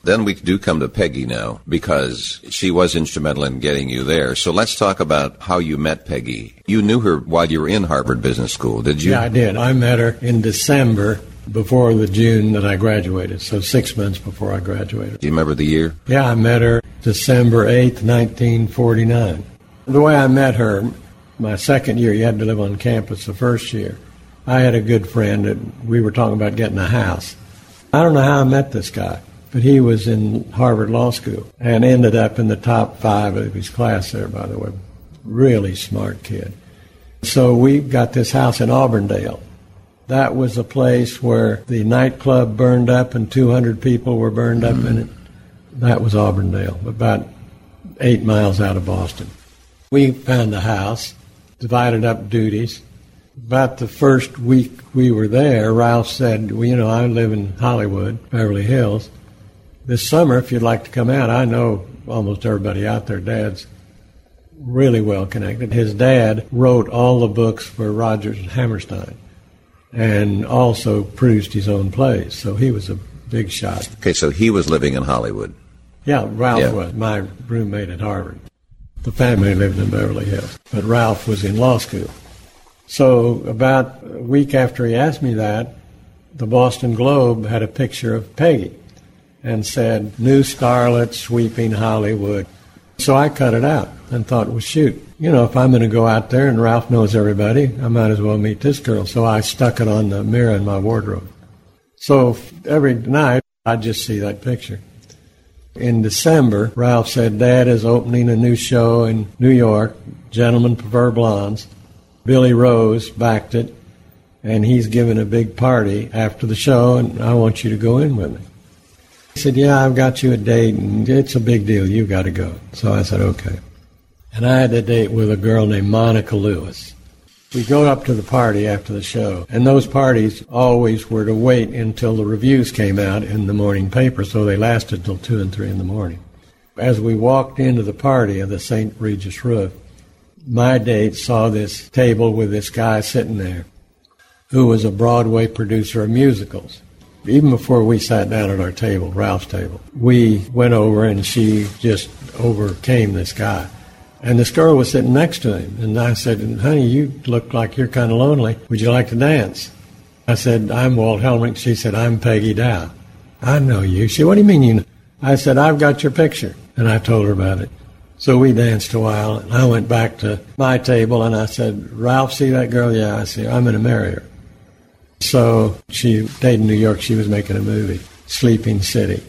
Then we do come to Peggy now, because she was instrumental in getting you there. So let's talk about how you met Peggy. You knew her while you were in Harvard Business School, did you? Yeah, I did. I met her in December before the June that I graduated, so 6 months before I graduated. Do you remember the year? Yeah, I met her December 8th, 1949. The way I met her, my second year, you had to live on campus the first year. I had a good friend that we were talking about getting a house. I don't know how I met this guy, but he was in Harvard Law School and ended up in the top 5 of his class there, by the way. Really smart kid. So we got this house in Auburndale. That was a place where the nightclub burned up and 200 people were burned up in it. That was Auburndale, about 8 miles out of Boston. We found a house, divided up duties. About the first week we were there, Ralph said, well, I live in Hollywood, Beverly Hills. This summer, if you'd like to come out, I know almost everybody out there. Dad's really well connected. His dad wrote all the books for Rodgers and Hammerstein and also produced his own plays, so he was a big shot. Okay, so he was living in Hollywood. Yeah, Ralph was my roommate at Harvard. The family lived in Beverly Hills, but Ralph was in law school. So about a week after he asked me that, the Boston Globe had a picture of Peggy and said, "New starlet sweeping Hollywood." So I cut it out and thought, well, shoot, if I'm going to go out there and Ralph knows everybody, I might as well meet this girl. So I stuck it on the mirror in my wardrobe. So every night, I'd just see that picture. In December, Ralph said, "Dad is opening a new show in New York, Gentlemen Prefer Blondes. Billy Rose backed it, and he's giving a big party after the show, and I want you to go in with me." He said, "Yeah, I've got you a date, and it's a big deal. You've got to go." So I said, okay. And I had a date with a girl named Monica Lewis. We go up to the party after the show, and those parties always were to wait until the reviews came out in the morning paper, so they lasted till 2 and 3 in the morning. As we walked into the party of the St. Regis roof, my date saw this table with this guy sitting there who was a Broadway producer of musicals. Even before we sat down at our table, Ralph's table, we went over and she just overcame this guy. And this girl was sitting next to him. And I said, "Honey, you look like you're kind of lonely. Would you like to dance?" I said, "I'm Walt Hellman." She said, "I'm Peggy Dow." "I know you." She said, "What do you mean you know?" I said, "I've got your picture." And I told her about it. So we danced a while, and I went back to my table, and I said, "Ralph, see that girl?" "Yeah." I said, "I'm going to marry her." So she stayed in New York. She was making a movie, Sleeping City.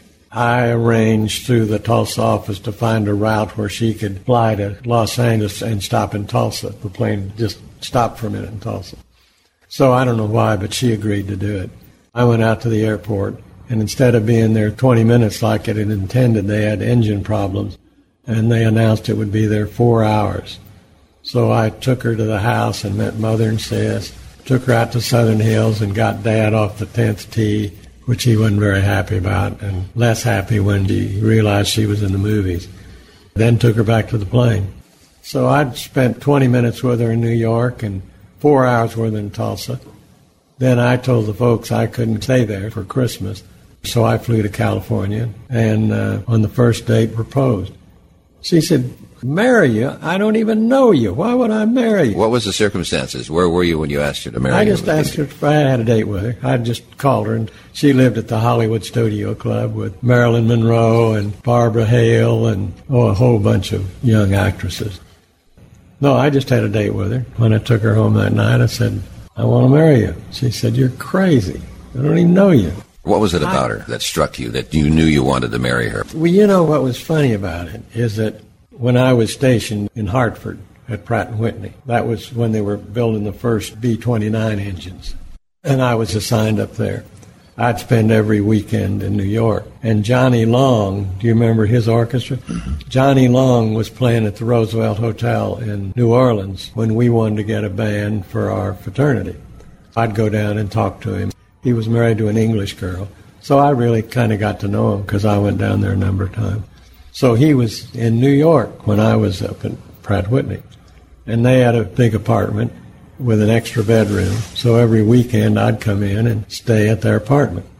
I arranged through the Tulsa office to find a route where she could fly to Los Angeles and stop in Tulsa. The plane just stopped for a minute in Tulsa. So I don't know why, but she agreed to do it. I went out to the airport, and instead of being there 20 minutes like it had intended, they had engine problems. And they announced it would be there 4 hours. So I took her to the house and met Mother and Sis, took her out to Southern Hills and got Dad off the 10th tee, which he wasn't very happy about, and less happy when he realized she was in the movies. Then took her back to the plane. So I'd spent 20 minutes with her in New York and 4 hours with her in Tulsa. Then I told the folks I couldn't stay there for Christmas, so I flew to California and on the first date proposed. She said, "Marry you? I don't even know you. Why would I marry you?" What was the circumstances? Where were you when you asked her to marry you? I just asked her if I had a date with her. I just called her, and she lived at the Hollywood Studio Club with Marilyn Monroe and Barbara Hale and a whole bunch of young actresses. No, I just had a date with her. When I took her home that night, I said, "I want to marry you." She said, "You're crazy. I don't even know you." What was it about her that struck you, that you knew you wanted to marry her? Well, what was funny about it is that when I was stationed in Hartford at Pratt & Whitney, that was when they were building the first B-29 engines, and I was assigned up there. I'd spend every weekend in New York. And Johnny Long, do you remember his orchestra? Mm-hmm. Johnny Long was playing at the Roosevelt Hotel in New Orleans when we wanted to get a band for our fraternity. I'd go down and talk to him. He was married to an English girl, so I really kind of got to know him because I went down there a number of times. So he was in New York when I was up at Pratt Whitney, and they had a big apartment with an extra bedroom, so every weekend I'd come in and stay at their apartment.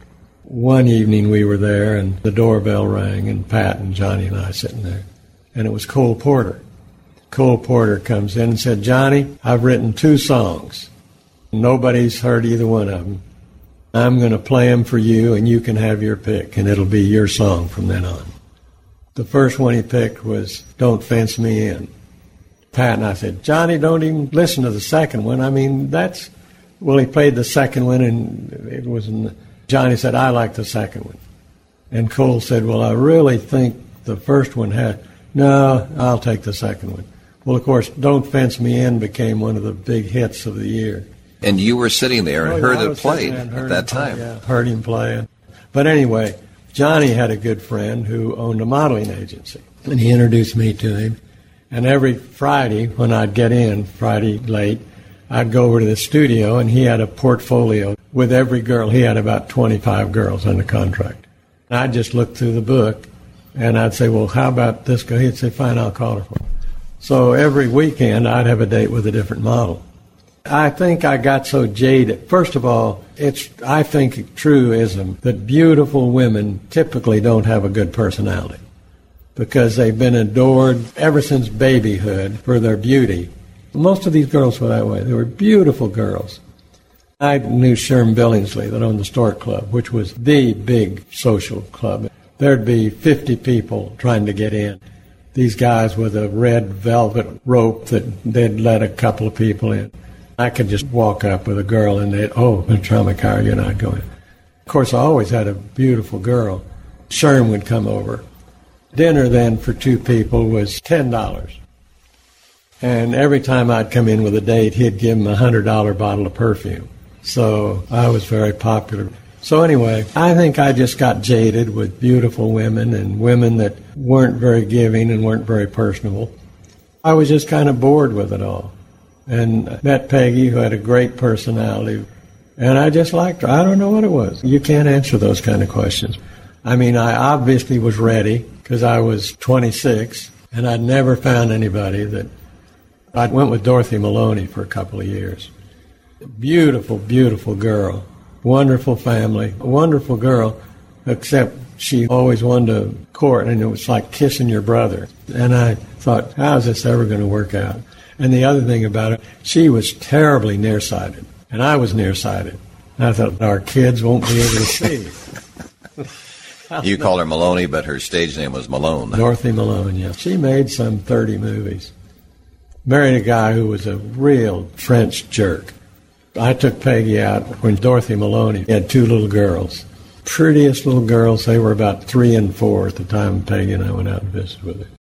one evening we were there, and the doorbell rang, and Pat and Johnny and I sitting there. And it was Cole Porter. Cole Porter comes in and said, "Johnny, I've written 2 songs. Nobody's heard either one of them. I'm going to play them for you, and you can have your pick, and it'll be your song from then on." The first one he picked was "Don't Fence Me In." Pat and I said, "Johnny, don't even listen to the second one. I mean, that's..." Well, he played the second one, and it was... Johnny said, "I like the second one." And Cole said, "Well, I really think the first one had..." "No, I'll take the second one." Well, of course, "Don't Fence Me In" became one of the big hits of the year. And you were sitting there and heard it played at that time. Yeah, heard him play. But anyway, Johnny had a good friend who owned a modeling agency, and he introduced me to him. And every Friday, when I'd get in, Friday late, I'd go over to the studio, and he had a portfolio with every girl. He had about 25 girls under contract. And I'd just look through the book, and I'd say, "Well, how about this girl?" He'd say, "Fine, I'll call her for you." So every weekend, I'd have a date with a different model. I think I got so jaded. First of all, it's, I think, a truism that beautiful women typically don't have a good personality because they've been adored ever since babyhood for their beauty. Most of these girls were that way. They were beautiful girls. I knew Sherm Billingsley that owned the Stork Club, which was the big social club. There'd be 50 people trying to get in. These guys with a red velvet rope that they'd let a couple of people in. I could just walk up with a girl and they'd, "Oh, Trauma car, you're not going." Of course, I always had a beautiful girl. Sherm would come over. Dinner then for 2 people was $10. And every time I'd come in with a date, he'd give him a $100 bottle of perfume. So I was very popular. So anyway, I think I just got jaded with beautiful women and women that weren't very giving and weren't very personable. I was just kind of bored with it all. And met Peggy, who had a great personality, and I just liked her. I don't know what it was. You can't answer those kind of questions. I mean, I obviously was ready because I was 26, and I'd never found anybody that... I went with Dorothy Maloney for a couple of years. Beautiful, beautiful girl. Wonderful family. Wonderful girl, except she always wanted to court, and it was like kissing your brother. And I thought, how is this ever going to work out? And the other thing about it, she was terribly nearsighted, and I was nearsighted. And I thought, our kids won't be able to see. You call her Maloney, but her stage name was Malone. Dorothy Malone, yeah. She made some 30 movies. Married a guy who was a real French jerk. I took Peggy out when Dorothy Maloney had 2 little girls. Prettiest little girls. They were about 3 and 4 at the time Peggy and I went out and visited with her.